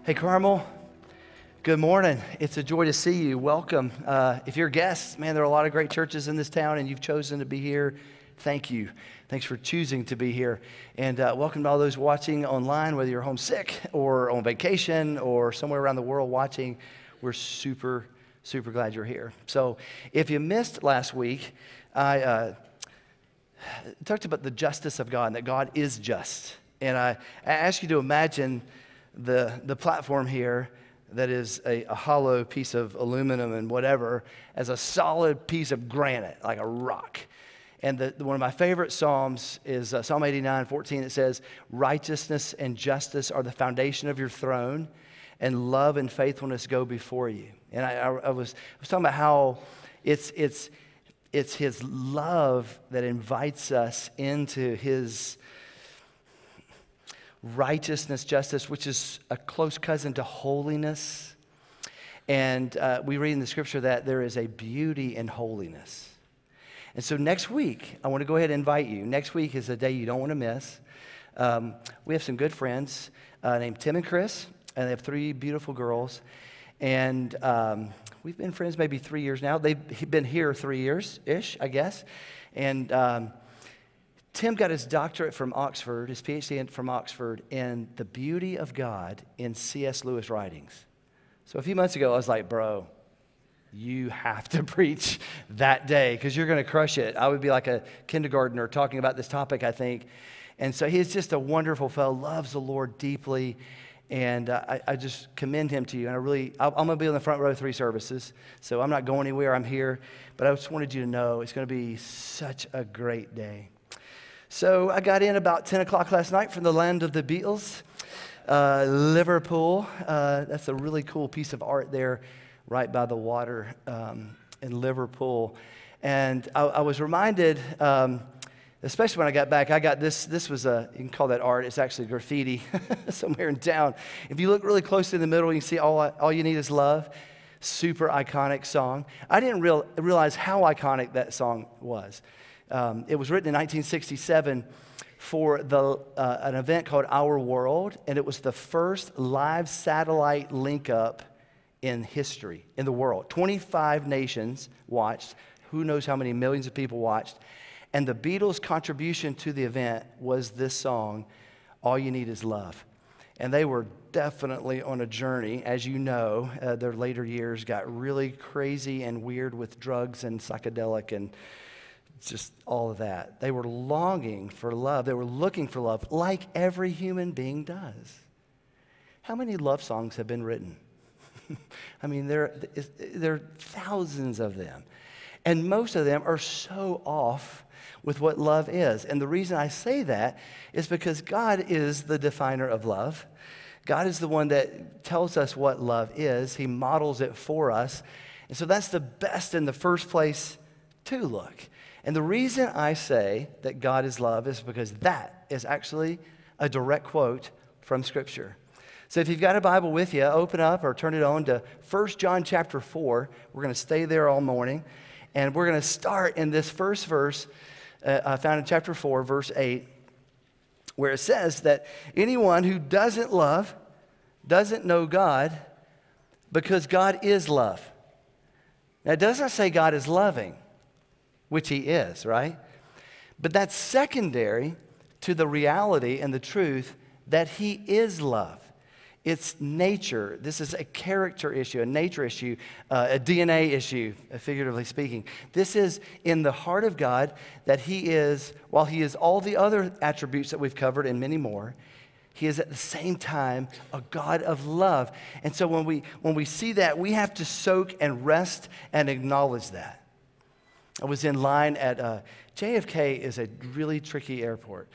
Hey, Carmel. Good morning. It's a joy to see you. Welcome. If you're guests, man, there are a lot of great churches in this town, and you've chosen to be here. Thank you. Thanks for choosing to be here. And welcome to all those watching online, whether you're homesick or on vacation or somewhere around the world watching. We're super glad you're here. So if you missed last week, I talked about the justice of God and that God is just. And I asked you to imagine the platform here that is a hollow piece of aluminum and whatever as a solid piece of granite, like a rock. And one of my favorite Psalms is Psalm 89:14. It says, righteousness and justice are the foundation of your throne, and love and faithfulness go before you. And I was talking about how it's his love that invites us into his righteousness, justice, which is a close cousin to holiness. And we read in the scripture that there is a beauty in holiness. And so next week, I want to go ahead and invite you. Next week is a day you don't want to miss. We have some good friends named Tim and Chris, and they have 3 beautiful girls. And we've been friends maybe 3 years now. They've been here 3 years-ish, I guess. And Tim got his doctorate from Oxford, his PhD from Oxford, in the beauty of God in C.S. Lewis writings. So a few months ago, I was like, bro, you have to preach that day because you're going to crush it. I would be like a kindergartner talking about this topic, I think. And so he's just a wonderful fellow, loves the Lord deeply. And I just commend him to you. And I'm going to be on the front row 3 services. So I'm not going anywhere. I'm here. But I just wanted you to know it's going to be such a great day. So I got in about 10 o'clock last night from the land of the Beatles, Liverpool. That's a really cool piece of art there right by the water in Liverpool. And I was reminded, especially when I got back, I got this was you can call that art. It's actually graffiti somewhere in town. If you look really close in the middle, you can see All You Need Is Love. Super iconic song. I didn't realize how iconic that song was. It was written in 1967 for an event called Our World, and it was the first live satellite link-up in history, in the world. 25 nations watched. Who knows how many millions of people watched. And the Beatles' contribution to the event was this song, All You Need Is Love. And they were definitely on a journey. As you know, their later years got really crazy and weird with drugs and psychedelic and just all of that. They were longing for love. They were looking for love like every human being does. How many love songs have been written? I mean, there are thousands of them. And most of them are so off with what love is. And the reason I say that is because God is the definer of love. God is the one that tells us what love is. He models it for us. And so that's the best in the first place to look. And the reason I say that God is love is because that is actually a direct quote from Scripture. So if you've got a Bible with you, open up or turn it on to 1 John chapter 4. We're going to stay there all morning. And we're going to start in this first verse found in chapter 4, verse 8, where it says that anyone who doesn't love doesn't know God because God is love. Now, it doesn't say God is loving, which he is, right? But that's secondary to the reality and the truth that he is love. It's nature. This is a character issue, a nature issue, a DNA issue, figuratively speaking. This is in the heart of God that he is, while he is all the other attributes that we've covered and many more, he is at the same time a God of love. And so when we see that, we have to soak and rest and acknowledge that. I was in line at JFK is a really tricky airport.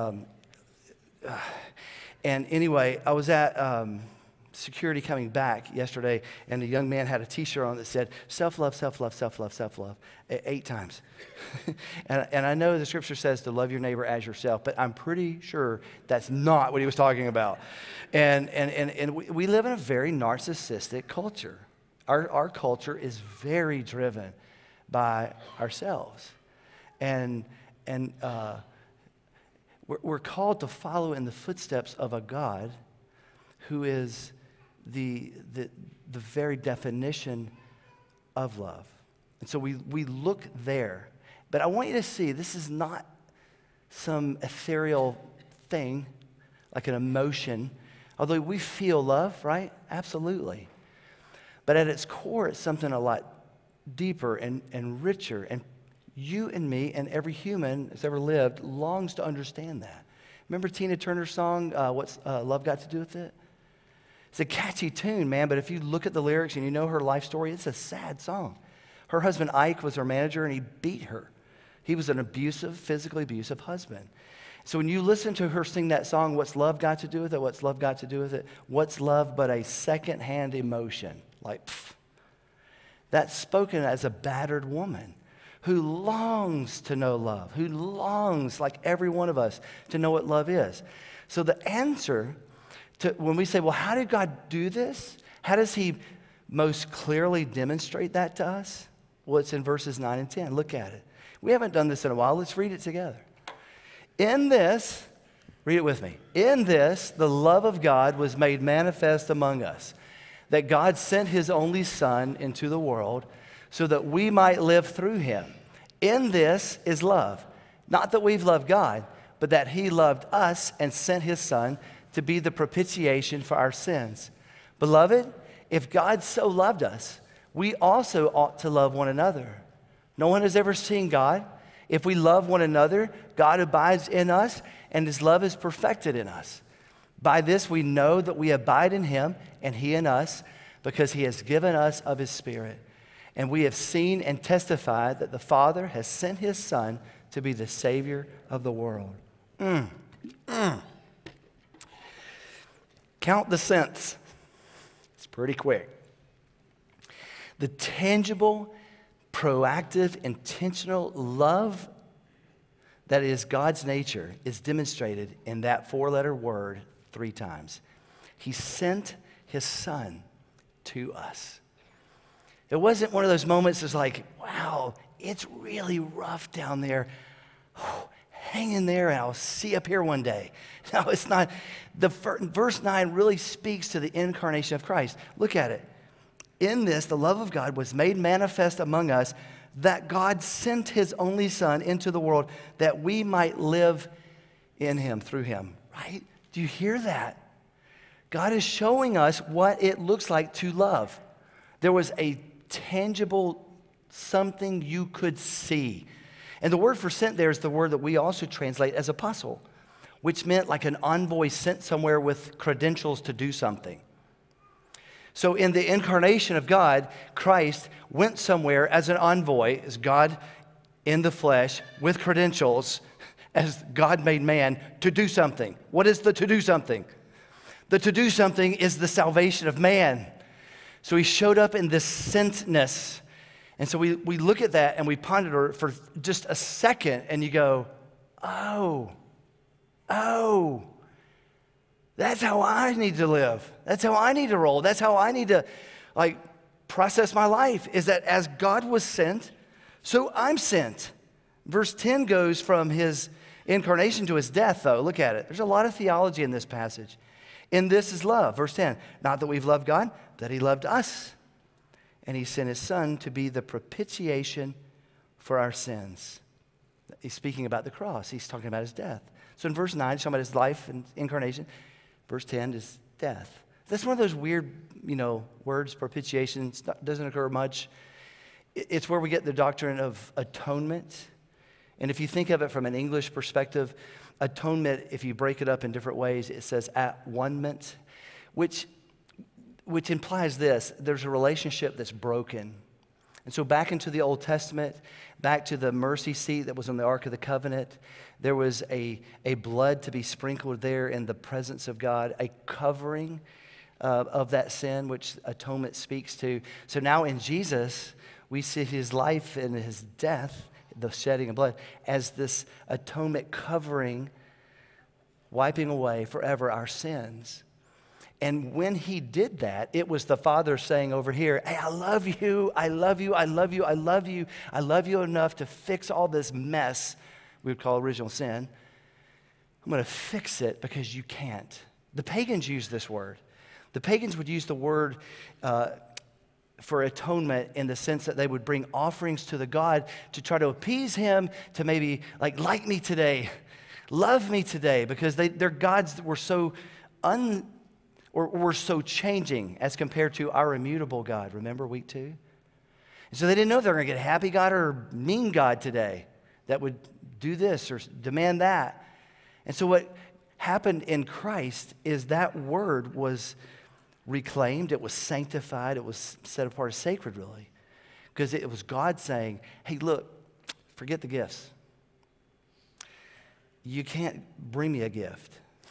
And anyway, I was at security coming back yesterday, and a young man had a T-shirt on that said, self-love, self-love, self-love, self-love, 8 times. and I know the scripture says to love your neighbor as yourself, but I'm pretty sure that's not what he was talking about. And we live in a very narcissistic culture. Our culture is very driven by ourselves. And we're called to follow in the footsteps of a God who is the very definition of love. And so we look there. But I want you to see this is not some ethereal thing, like an emotion. Although we feel love, right? Absolutely. But at its core, it's something a lot deeper and richer. And you and me and every human that's ever lived longs to understand that. Remember Tina Turner's song, What's Love Got to Do with It? It's a catchy tune, man, but if you look at the lyrics and you know her life story, it's a sad song. Her husband Ike was her manager and he beat her. He was an physically abusive husband. So when you listen to her sing that song, What's Love Got to Do with It? What's love got to do with it? What's love but a secondhand emotion? Like, pfft. That's spoken as a battered woman who longs to know love, who longs, like every one of us, to know what love is. So the answer to when we say, well, how did God do this? How does he most clearly demonstrate that to us? Well, it's in verses 9 and 10. Look at it. We haven't done this in a while. Let's read it together. In this, read it with me. In this, the love of God was made manifest among us, that God sent his only Son into the world so that we might live through him. In this is love. Not that we've loved God, but that he loved us and sent his Son to be the propitiation for our sins. Beloved, if God so loved us, we also ought to love one another. No one has ever seen God. If we love one another, God abides in us, and his love is perfected in us. By this we know that we abide in him, and he in us, because he has given us of his Spirit. And we have seen and testified that the Father has sent his Son to be the Savior of the world. Count the cents. It's pretty quick. The tangible, proactive, intentional love that is God's nature is demonstrated in that four-letter word 3 times. He sent his Son to us. It wasn't one of those moments that's like, wow, it's really rough down there. Oh, hang in there and I'll see you up here one day. No, it's not. Verse 9 really speaks to the incarnation of Christ. Look at it. In this, the love of God was made manifest among us, that God sent his only Son into the world that we might live in him, through him, right? Do you hear that? God is showing us what it looks like to love. There was a tangible something you could see. And the word for sent there is the word that we also translate as apostle, which meant like an envoy sent somewhere with credentials to do something. So in the incarnation of God, Christ went somewhere as an envoy, as God in the flesh, with credentials, as God made man, to do something. What is the to do something? The to do something is the salvation of man. So he showed up in this sentness. And so we look at that and we ponder for just a second and you go, oh, that's how I need to live. That's how I need to roll. That's how I need to process my life, is that as God was sent, so I'm sent. Verse 10 goes from his incarnation to his death, though. Look at it. There's a lot of theology in this passage. In this is love. Verse 10, not that we've loved God, that he loved us. And he sent his Son to be the propitiation for our sins. He's speaking about the cross. He's talking about his death. So in verse 9, he's talking about his life and incarnation. Verse 10 is death. That's one of those weird, words, propitiation. Doesn't occur much. It's where we get the doctrine of atonement. And if you think of it from an English perspective, atonement, if you break it up in different ways, it says at one-ment, which implies this: there's a relationship that's broken. And so back into the Old Testament, back to the mercy seat that was on the Ark of the Covenant, there was a blood to be sprinkled there in the presence of God, a covering of that sin, which atonement speaks to. So now in Jesus, we see his life and his death, the shedding of blood, as this atonement covering, wiping away forever our sins. And when he did that, it was the Father saying over here, hey, I love you, I love you, I love you, I love you. I love you enough to fix all this mess we would call original sin. I'm going to fix it because you can't. The pagans use this word. The pagans would use the word for atonement in the sense that they would bring offerings to the god to try to appease him, to maybe like me today, love me today, because their gods were so were so changing as compared to our immutable God. Remember week 2? And so they didn't know if they were going to get a happy God or a mean God today that would do this or demand that. And so what happened in Christ is that word was reclaimed, it was sanctified, it was set apart as sacred, really. Because it was God saying, hey, look, forget the gifts. You can't bring me a gift.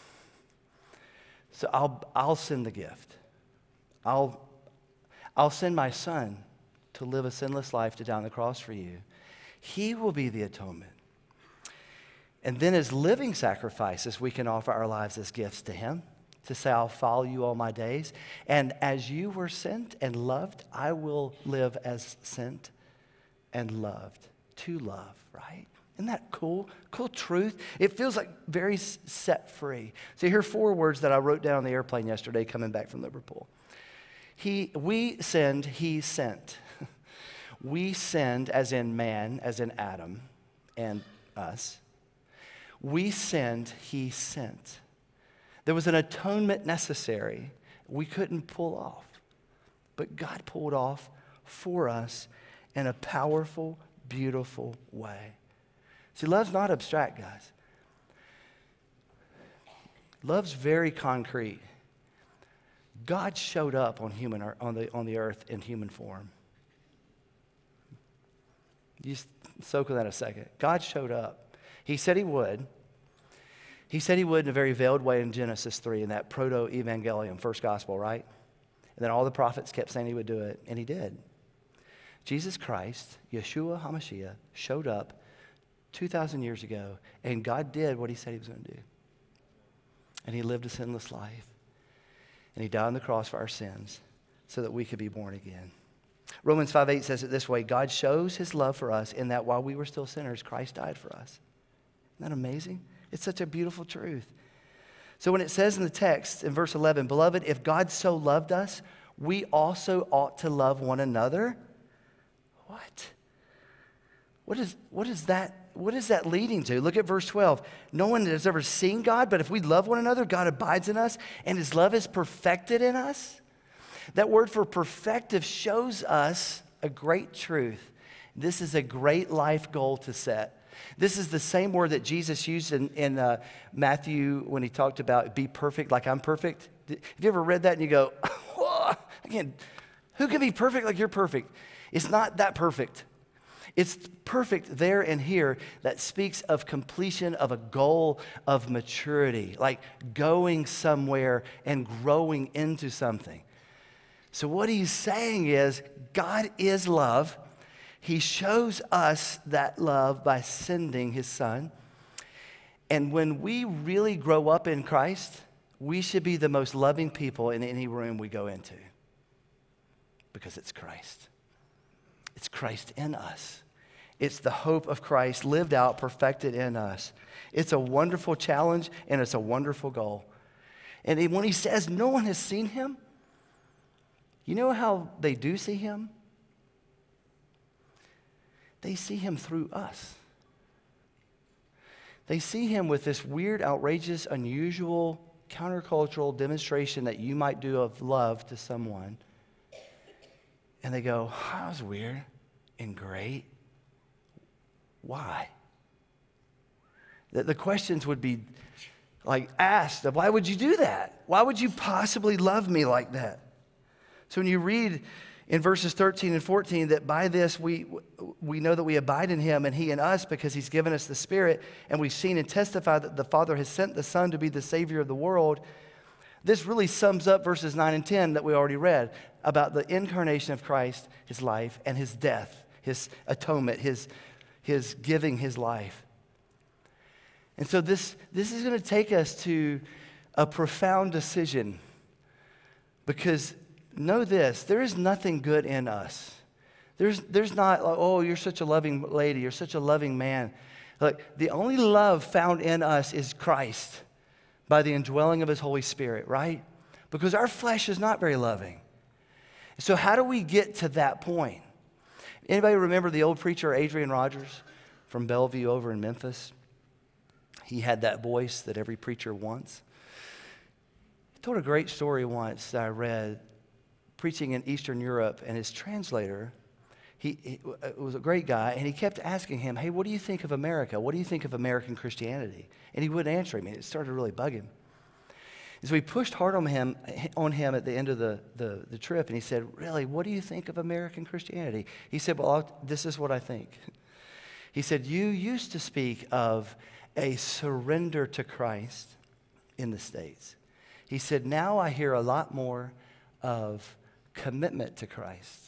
So I'll send the gift. I'll send my son to live a sinless life, to die on the cross for you. He will be the atonement. And then as living sacrifices, we can offer our lives as gifts to him, to say, I'll follow you all my days. And as you were sent and loved, I will live as sent and loved, to love, right? Isn't that cool? Cool truth. It feels like very set free. So here are 4 words that I wrote down on the airplane yesterday coming back from Liverpool. We sinned, he sent. We sinned as in man, as in Adam and us. We sinned, he sent. There was an atonement necessary we couldn't pull off. But God pulled off for us in a powerful, beautiful way. See, love's not abstract, guys. Love's very concrete. God showed up on the earth in human form. You just soak in that a second. God showed up. He said he would. He said he would in a very veiled way in Genesis 3, in that proto-evangelium, first gospel, right? And then all the prophets kept saying he would do it, and he did. Jesus Christ, Yeshua HaMashiach, showed up 2,000 years ago, and God did what he said he was going to do. And he lived a sinless life. And he died on the cross for our sins so that we could be born again. Romans 5:8 says it this way: God shows his love for us in that while we were still sinners, Christ died for us. Isn't that amazing? It's such a beautiful truth. So when it says in the text in verse 11, beloved, if God so loved us, we also ought to love one another. What? What is that leading to? Look at verse 12. No one has ever seen God, but if we love one another, God abides in us, and his love is perfected in us. That word for perfective shows us a great truth. This is a great life goal to set. This is the same word that Jesus used in Matthew when he talked about be perfect like I'm perfect. Have you ever read that and you go, who can be perfect like you're perfect? It's not that perfect. It's perfect there and here that speaks of completion of a goal of maturity, like going somewhere and growing into something. So what he's saying is God is love. He shows us that love by sending his son. And when we really grow up in Christ, we should be the most loving people in any room we go into. Because it's Christ. It's Christ in us. It's the hope of Christ lived out, perfected in us. It's a wonderful challenge and it's a wonderful goal. And when he says no one has seen him, you know how they do see him? They see him through us. They see him with this weird, outrageous, unusual, countercultural demonstration that you might do of love to someone. And they go, oh, that was weird and great. Why? The questions would be like asked, why would you do that? Why would you possibly love me like that? So when you read in verses 13 and 14 that by this we know that we abide in him and he in us because he's given us the Spirit, and we've seen and testified that the Father has sent the Son to be the Savior of the world, this really sums up verses 9 and 10 that we already read about the incarnation of Christ, his life, and his death, his atonement, his giving his life. And so this is going to take us to a profound decision, because know this, there is nothing good in us. There's not, like, oh, you're such a loving lady, you're such a loving man. Like, the only love found in us is Christ by the indwelling of his Holy Spirit, right? because our flesh is not very loving. So how do we get to that point? Anybody remember the old preacher Adrian Rogers from Bellevue over in Memphis? He had that voice that every preacher wants. He told a great story once that I read, preaching in Eastern Europe, and his translator, he was a great guy, and he kept asking him, hey, what do you think of America? What do you think of American Christianity? And he wouldn't answer him, and it started to really bug him. And so he pushed hard on him at the end of the trip, and he said, really, what do you think of American Christianity? He said, well, this is what I think. He said, you used to speak of a surrender to Christ in the States. He said, now I hear a lot more of commitment to Christ.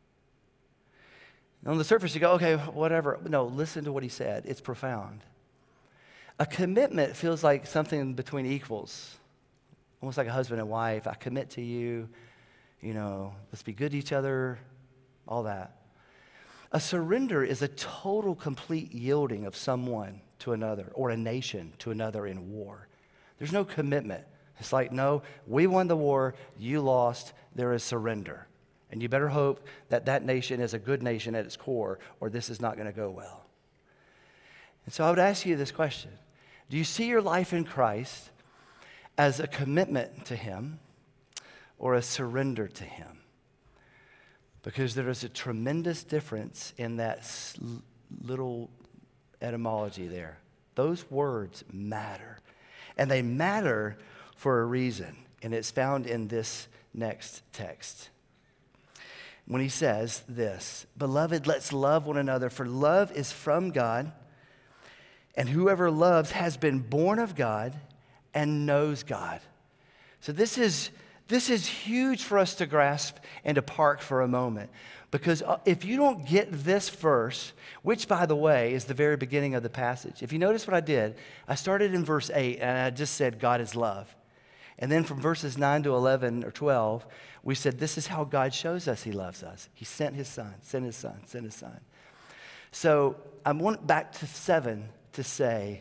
On the surface, you go, okay, whatever. No, listen to what he said. It's profound. A commitment feels like something between equals, almost like a husband and wife. I commit to you, let's be good to each other, all that. A surrender is a total, complete yielding of someone to another or a nation to another in war. There's no commitment. It's like, no, we won the war, you lost, there is surrender. And you better hope that that nation is a good nation at its core, or this is not going to go well. And so I would ask you this question. Do you see your life in Christ as a commitment to Him or a surrender to Him? Because there is a tremendous difference in that little etymology there. Those words matter. And they matter for a reason. And it's found in this next text. When he says this, beloved, let's love one another, for love is from God, and whoever loves has been born of God and knows God. So this is huge for us to grasp and to park for a moment, because if you don't get this verse, which, by the way, is the very beginning of the passage. If you notice what I did, I started in verse 8, and I just said God is love. And then from verses 9 to 11 or 12, we said this is how God shows us He loves us. He sent His Son, sent His Son, sent His Son. So I want back to 7 to say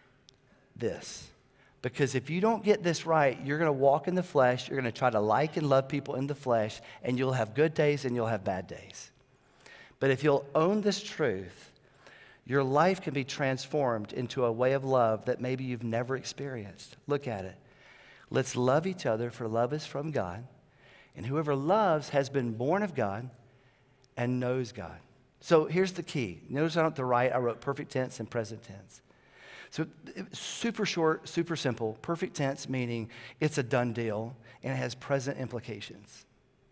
this. Because if you don't get this right, you're going to walk in the flesh, you're going to try to like and love people in the flesh, and you'll have good days and you'll have bad days. But if you'll own this truth, your life can be transformed into a way of love that maybe you've never experienced. Look at it. Let's love each other, for love is from God. And whoever loves has been born of God and knows God. So here's the key. Notice I don't have to write. I wrote perfect tense and present tense. So super short, super simple. Perfect tense meaning it's a done deal and it has present implications.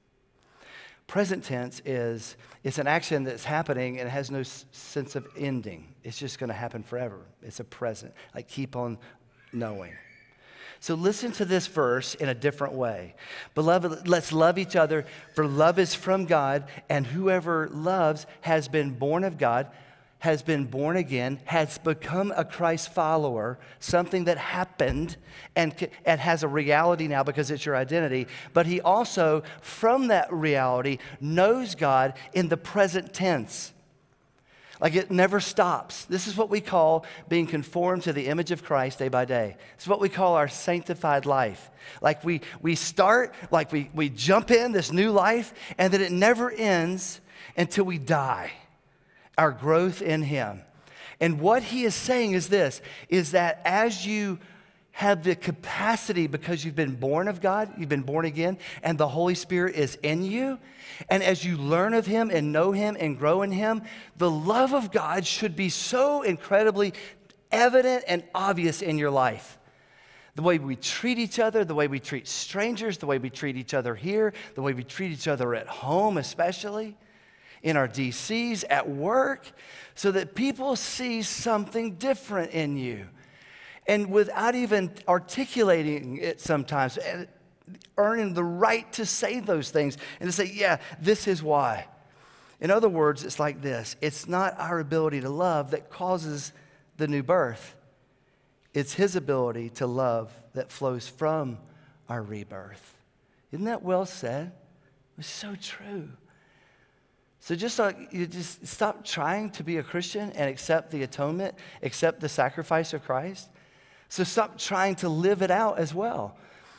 Present tense it's an action that's happening and it has no sense of ending. It's just going to happen forever. It's a present. Like keep on knowing. So listen to this verse in a different way. Beloved, let's love each other, for love is from God, and whoever loves has been born of God, has been born again, has become a Christ follower, something that happened and has a reality now because it's your identity. But he also, from that reality, knows God in the present tense. Like it never stops. This is what we call being conformed to the image of Christ day by day. It's what we call our sanctified life. Like we start, like we jump in this new life, and then it never ends until we die. Our growth in Him. And what he is saying is this, is that as you have the capacity because you've been born of God, you've been born again, and the Holy Spirit is in you, and as you learn of Him and know Him and grow in Him, the love of God should be so incredibly evident and obvious in your life. The way we treat each other, the way we treat strangers, the way we treat each other here, the way we treat each other at home especially, in our DCs, at work, so that people see something different in you. And without even articulating it sometimes, earning the right to say those things and to say, yeah, this is why. In other words, it's like this. It's not our ability to love that causes the new birth. It's His ability to love that flows from our rebirth. Isn't that well said? It's so true. So just stop trying to be a Christian and accept the atonement, accept the sacrifice of Christ. So stop trying to live it out as well.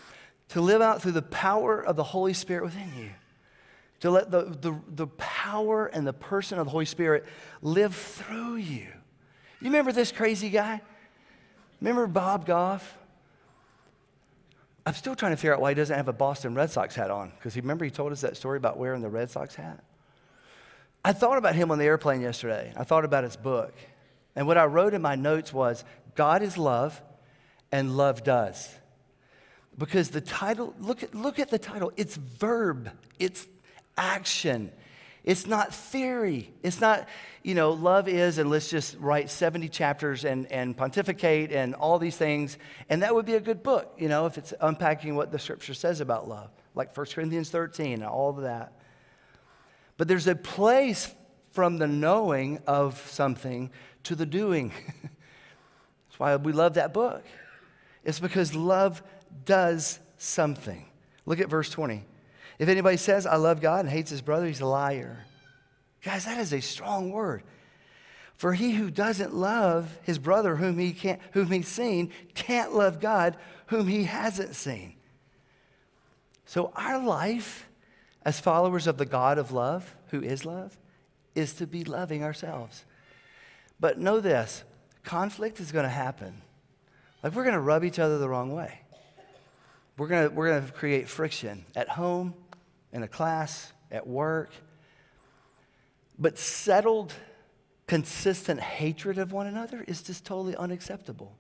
to live out through the power of the Holy Spirit within you. To let the power and the person of the Holy Spirit live through you. You remember this crazy guy? Remember Bob Goff? I'm still trying to figure out why he doesn't have a Boston Red Sox hat on. Because remember he told us that story about wearing the Red Sox hat? I thought about him on the airplane yesterday. I thought about his book. And what I wrote in my notes was, God is love, and love does. Because the title, look at the title. It's verb. It's action. It's not theory. It's not, love is, and let's just write 70 chapters and pontificate and all these things. And that would be a good book, if it's unpacking what the scripture says about love, like 1 Corinthians 13 and all of that. But there's a place from the knowing of something to the doing. That's why we love that book. It's because love does something. Look at verse 20. If anybody says, I love God and hates his brother, he's a liar. Guys, that is a strong word. For he who doesn't love his brother whom he's seen can't love God whom he hasn't seen. So our life as followers of the God of love, who is love, is to be loving ourselves. But know this, conflict is going to happen. Like we're going to rub each other the wrong way. We're going to create friction at home, in a class, at work. But settled, consistent hatred of one another is just totally unacceptable.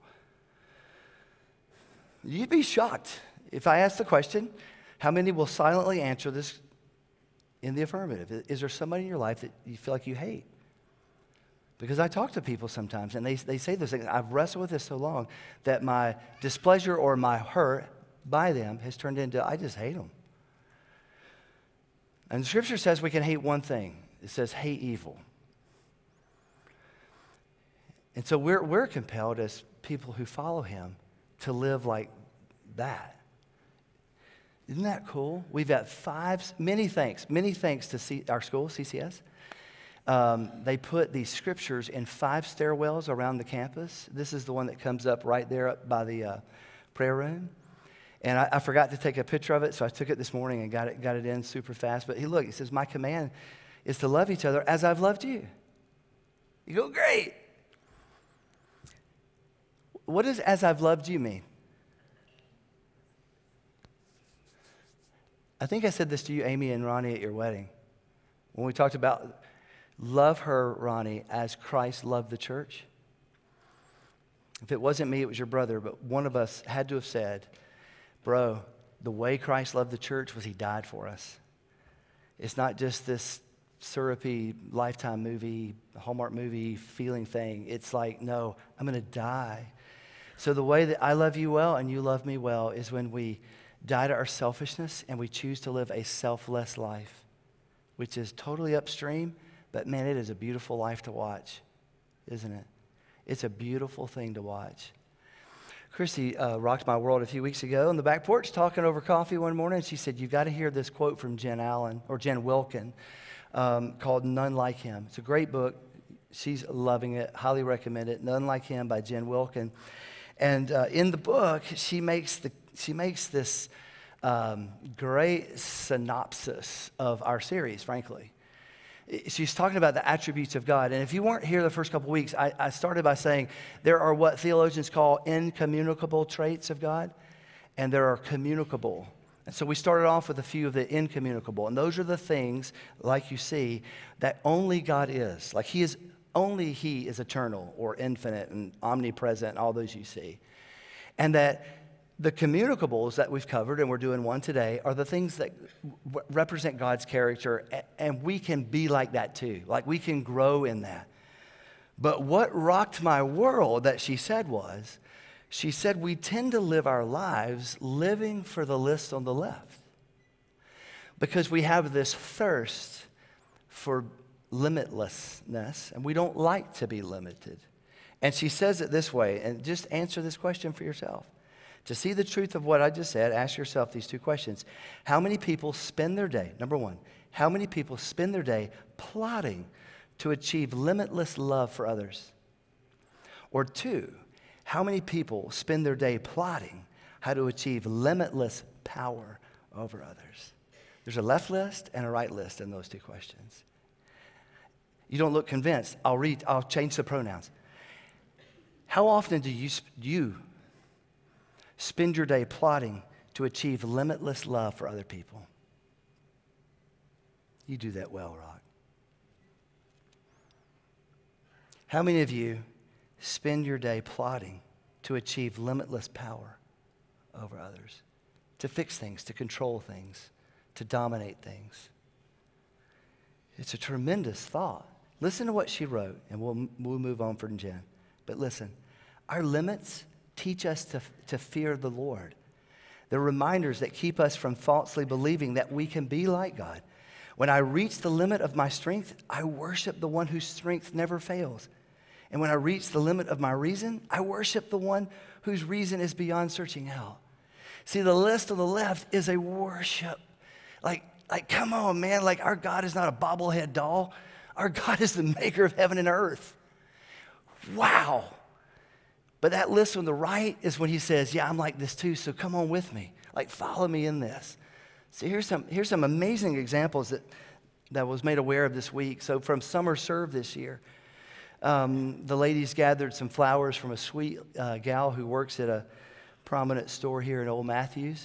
You'd be shocked if I asked the question, how many will silently answer this in the affirmative? Is there somebody in your life that you feel like you hate? Because I talk to people sometimes, and they say those things. I've wrestled with this so long that my displeasure or my hurt by them has turned into, I just hate them. And the scripture says we can hate one thing. It says hate evil. And so we're compelled as people who follow him to live like that. Isn't that cool? We've got many thanks to our school, CCS. They put these scriptures in 5 stairwells around the campus. This is the one that comes up right there up by the prayer room. And I forgot to take a picture of it, so I took it this morning and got it in super fast. But look, it says, my command is to love each other as I've loved you. You go, great. What does as I've loved you mean? I think I said this to you, Amy and Ronnie, at your wedding. When we talked about love her, Ronnie, as Christ loved the church. If it wasn't me, it was your brother, but one of us had to have said, bro, the way Christ loved the church was he died for us. It's not just this syrupy Lifetime movie, Hallmark movie feeling thing. It's like, no, I'm going to die. So the way that I love you well and you love me well is when we die to our selfishness and we choose to live a selfless life, which is totally upstream, but man, it is a beautiful life to watch, isn't it? It's a beautiful thing to watch. Chrissy rocked my world a few weeks ago on the back porch talking over coffee one morning. And she said, you've got to hear this quote from Jen Wilkin called None Like Him. It's a great book. She's loving it. Highly recommend it. None Like Him by Jen Wilkin. And in the book, she makes this great synopsis of our series, frankly. She's talking about the attributes of God. And if you weren't here the first couple weeks, I started by saying there are what theologians call incommunicable traits of God, and there are communicable. And so we started off with a few of the incommunicable. And those are the things, like you see, that only God is. Like only He is eternal or infinite and omnipresent, all those you see. And that the communicables that we've covered, and we're doing one today, are the things that represent God's character, and we can be like that too. Like we can grow in that. But what rocked my world that she said we tend to live our lives living for the list on the left. Because we have this thirst for limitlessness, and we don't like to be limited. And she says it this way, and just answer this question for yourself. To see the truth of what I just said, ask yourself these 2 questions. How many people spend their day, number 1, how many people spend their day plotting to achieve limitless love for others? Or 2, how many people spend their day plotting how to achieve limitless power over others? There's a left list and a right list in those two questions. You don't look convinced. I'll change the pronouns. How often do you spend your day plotting to achieve limitless love for other people? You do that well, Rock. How many of you spend your day plotting to achieve limitless power over others, to fix things, to control things, to dominate things? It's a tremendous thought. Listen to what she wrote, and we'll move on from Jen. But listen, our limits teach us to fear the Lord. They're reminders that keep us from falsely believing that we can be like God. When I reach the limit of my strength, I worship the one whose strength never fails. And when I reach the limit of my reason, I worship the one whose reason is beyond searching out. See, the list on the left is a worship. Like, come on, man. Like, our God is not a bobblehead doll. Our God is the maker of heaven and earth. Wow. But that list on the right is when he says, yeah, I'm like this too, so come on with me. Like, follow me in this. So here's some amazing examples that was made aware of this week. So from Summer Serve this year, the ladies gathered some flowers from a sweet gal who works at a prominent store here in Old Matthews.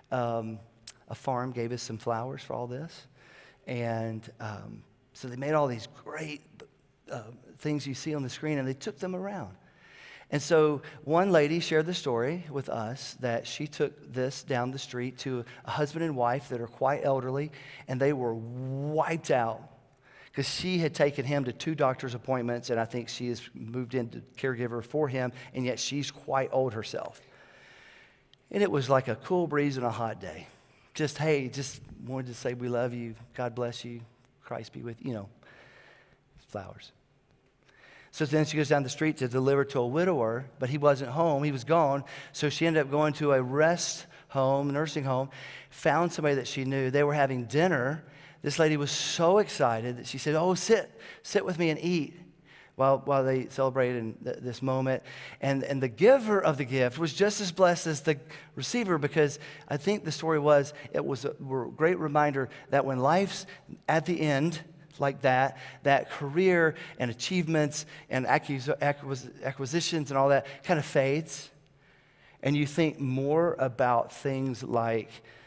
A farm gave us some flowers for all this. And so they made all these great things you see on the screen, and they took them around. And so one lady shared the story with us that she took this down the street to a husband and wife that are quite elderly, and they were wiped out because she had taken him to 2 doctor's appointments, and I think she has moved into caregiver for him, and yet she's quite old herself. And it was like a cool breeze on a hot day. Just wanted to say we love you, God bless you, Christ be with you, flowers. So then she goes down the street to deliver to a widower, but he wasn't home. He was gone. So she ended up going to a rest home, nursing home, found somebody that she knew. They were having dinner. This lady was so excited that she said, oh, sit with me and eat while they celebrated this moment. And the giver of the gift was just as blessed as the receiver, because I think the story was, it was a great reminder that when life's at the end, like that career and achievements and acquisitions and all that kind of fades. And you think more about things like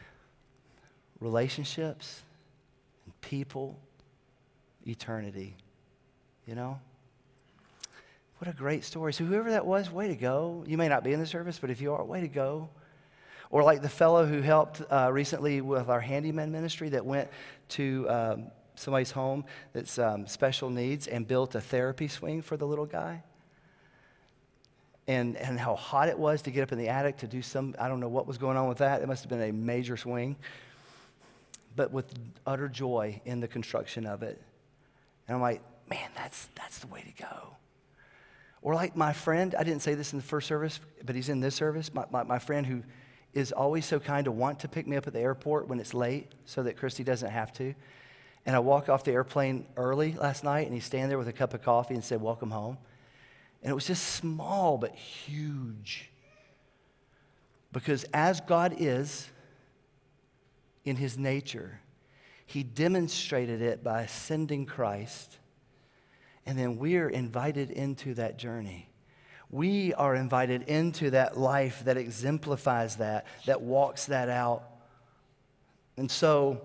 relationships and people, eternity, What a great story. So whoever that was, way to go. You may not be in the service, but if you are, way to go. Or like the fellow who helped recently with our handyman ministry that went to somebody's home that's special needs and built a therapy swing for the little guy. And how hot it was to get up in the attic to do I don't know what was going on with that. It must have been a major swing. But with utter joy in the construction of it. And I'm like, man, that's the way to go. Or like my friend, I didn't say this in the first service, but he's in this service. My friend who is always so kind to want to pick me up at the airport when it's late so that Christy doesn't have to. And I walked off the airplane early last night, and he's standing there with a cup of coffee and said, welcome home. And it was just small but huge. Because as God is in his nature, he demonstrated it by sending Christ. And then we're invited into that journey. We are invited into that life that exemplifies that walks that out. And so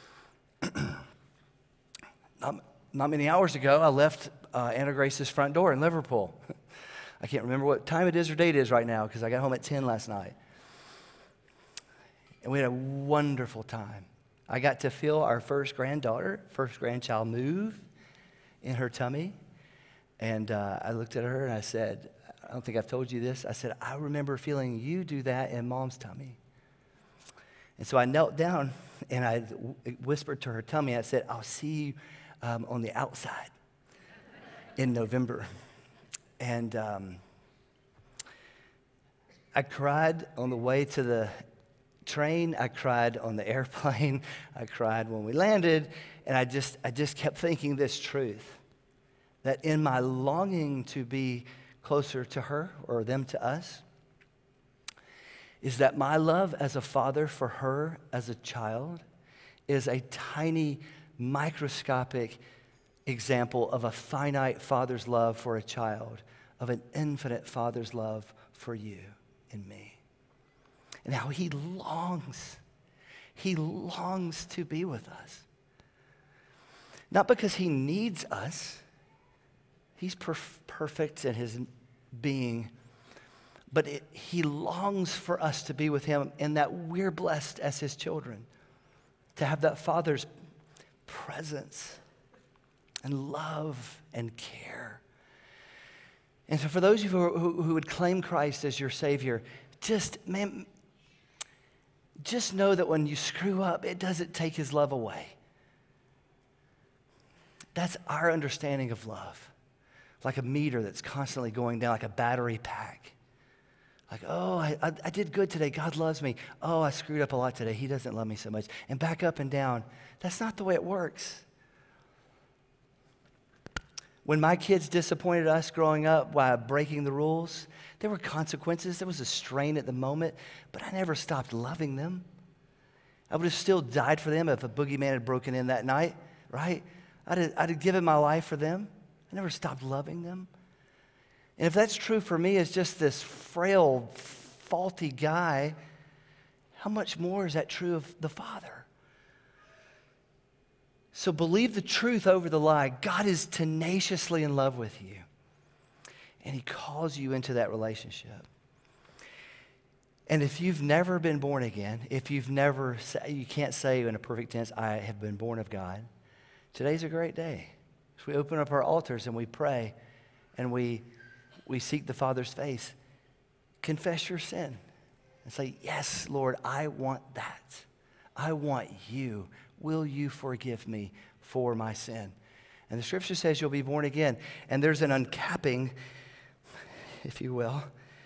not many hours ago, I left Anna Grace's front door in Liverpool. I can't remember what time it is or date it is right now because I got home at 10 last night. And we had a wonderful time. I got to feel our first grandchild move in her tummy. And I looked at her and I said, I don't think I've told you this. I said, I remember feeling you do that in Mom's tummy. And so I knelt down and I whispered to her tummy. I said, I'll see you on the outside in November. And I cried on the way to the train. I cried on the airplane. I cried when we landed. And I just kept thinking this truth, that in my longing to be closer to her or them to us, is that my love as a father for her as a child is a tiny, microscopic example of a finite father's love for a child, of an infinite father's love for you and me. And how he longs to be with us. Not because he needs us, he's perfect in his being, but he longs for us to be with him, and that we're blessed as his children to have that father's presence and love and care. And so for those of you who would claim Christ as your Savior, just know that when you screw up, it doesn't take his love away. That's our understanding of love. Like a meter that's constantly going down, like a battery pack. Like, oh, I did good today. God loves me. Oh, I screwed up a lot today. He doesn't love me so much. And back up and down. That's not the way it works. When my kids disappointed us growing up by breaking the rules, there were consequences. There was a strain at the moment, but I never stopped loving them. I would have still died for them if a boogeyman had broken in that night, right? I'd have given my life for them. I never stopped loving them. And if that's true for me as just this frail, faulty guy, how much more is that true of the Father? So believe the truth over the lie. God is tenaciously in love with you. And he calls you into that relationship. And if you've never been born again, if you can't say in a perfect tense, I have been born of God, today's a great day. So we open up our altars and we pray and we seek the Father's face. Confess your sin and say, yes, Lord, I want that. I want you. Will you forgive me for my sin? And the scripture says you'll be born again. And there's an uncapping, if you will,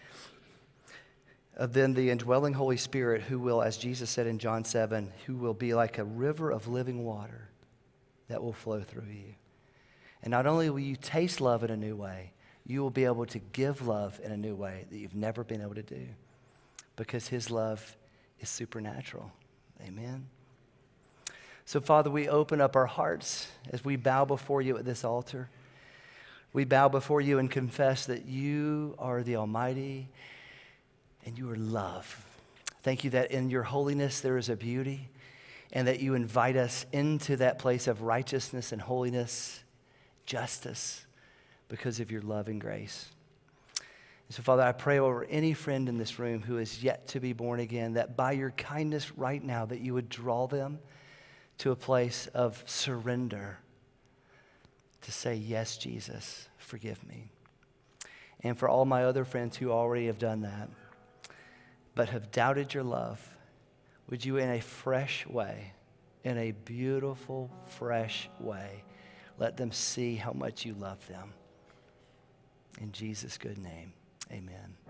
of then the indwelling Holy Spirit who will, as Jesus said in John 7, who will be like a river of living water that will flow through you. And not only will you taste love in a new way, you will be able to give love in a new way that you've never been able to do because his love is supernatural. Amen. So, Father, we open up our hearts as we bow before you at this altar. We bow before you and confess that you are the Almighty and you are love. Thank you that in your holiness there is a beauty and that you invite us into that place of righteousness and holiness, justice, because of your love and grace. And so, Father, I pray over any friend in this room who is yet to be born again, that by your kindness right now, that you would draw them to a place of surrender to say, yes, Jesus, forgive me. And for all my other friends who already have done that, but have doubted your love, would you in a fresh way, in a beautiful, fresh way, let them see how much you love them. In Jesus' good name, amen.